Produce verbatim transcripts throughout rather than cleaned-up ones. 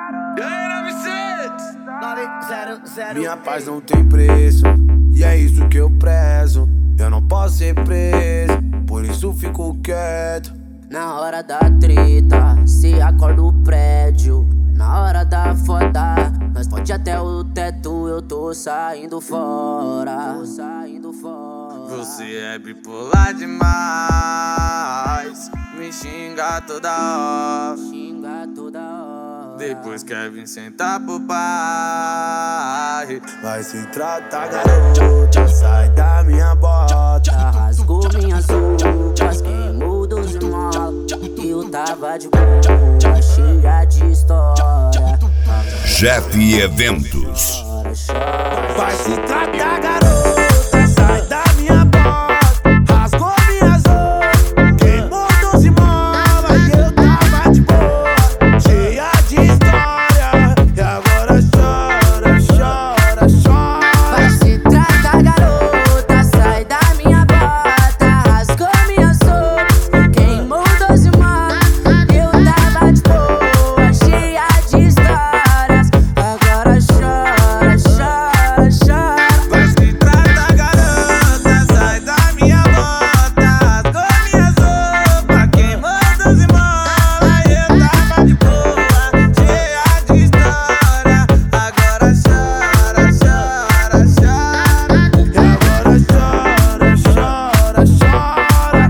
Minha paz não tem preço, e é isso que eu prezo. Eu não posso ser preso, por isso fico quieto. Na hora da treta, se acorda o prédio. Na hora da foda, nós pode até o teto. Eu tô saindo fora, tô saindo fora. Você é bipolar demais, me xinga toda hora, xinga toda hora. Depois quer vir sentar pro pai. Vai se tratar, garota, sai da minha bota. Rasgou minhas roupas, queimou doze mola. Eu tava de boa, cheia de história. Jeff Eventos. Vai se tratar, garota, sai da minha bota. Rasgou minhas roupas, queimou doze mola. Eu tava de boa, cheia de história. E agora chora, chora, chora. Vai se tratar, garota, sai da minha bota. Rasgou minhas roupas, queimou doze mola. Eu tava de boa, cheia de histórias. Agora chora, chora, chora. Vai se tratar, garota, sai da minha bota. Rasgou minhas roupas, queimou doze mola. Eu tava de boa, cheia de história. Agora chora, chora, chora. E agora chora, chora, chora.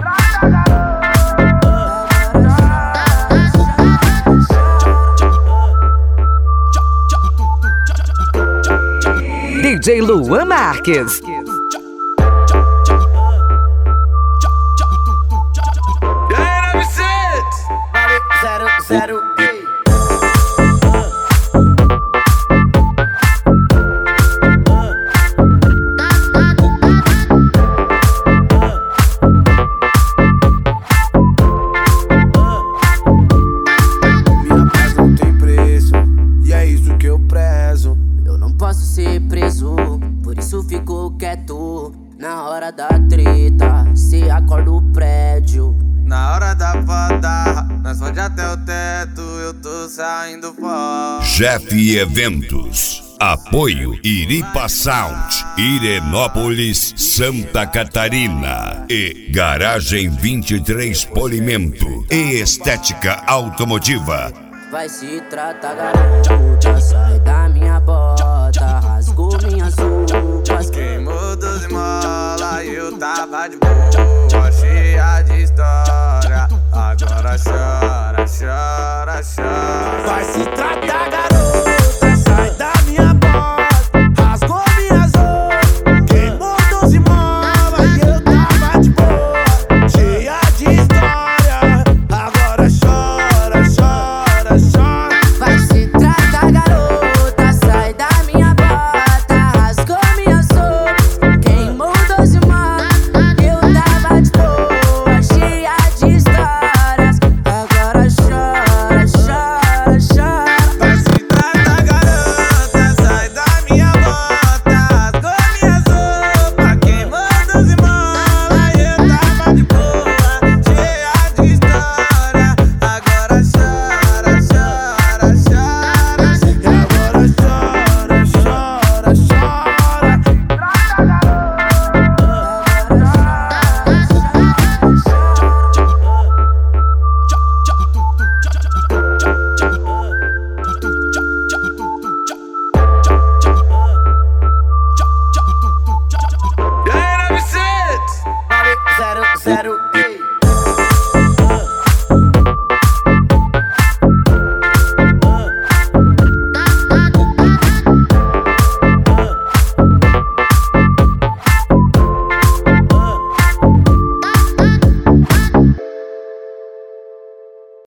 D J Luan Marques. E aí, nove sete? Zero, zero, ei. Minha paz não tem preço, e é isso que eu prezo. Eu não posso ser preso, por isso fico quieto. Na hora da treta, se acorda o prédio. Na hora da foda, nós pode até o teto. Eu tô saindo fora. Jeff Eventos. Apoio Iripa Sound, Irenópolis, Santa Catarina. E Garagem vinte e três Polimento e Estética Automotiva. Vai se tratar, garota, sai da minha bota. Rasgou minhas roupas, Queimou doze mola e eu tava de boa, cheia de história. Agora chora, chora, chora. Vai se tratar,